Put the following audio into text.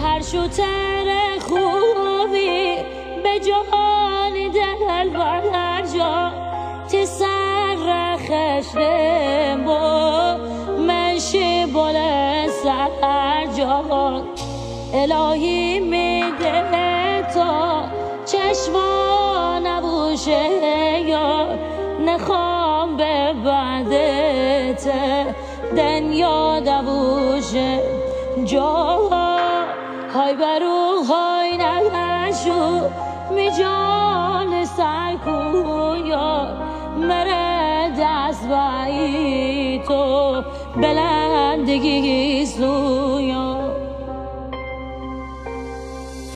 هر شوتر خوبی به جهان دل بر جا تسر خشم با منشی بال سر جهان الهی میده تا چشما نبوشه یا نخوام به بعدت دنیا نبوشه جا های برو های نشو می جان سرکو یا مره دست بایی تو بلندگی سو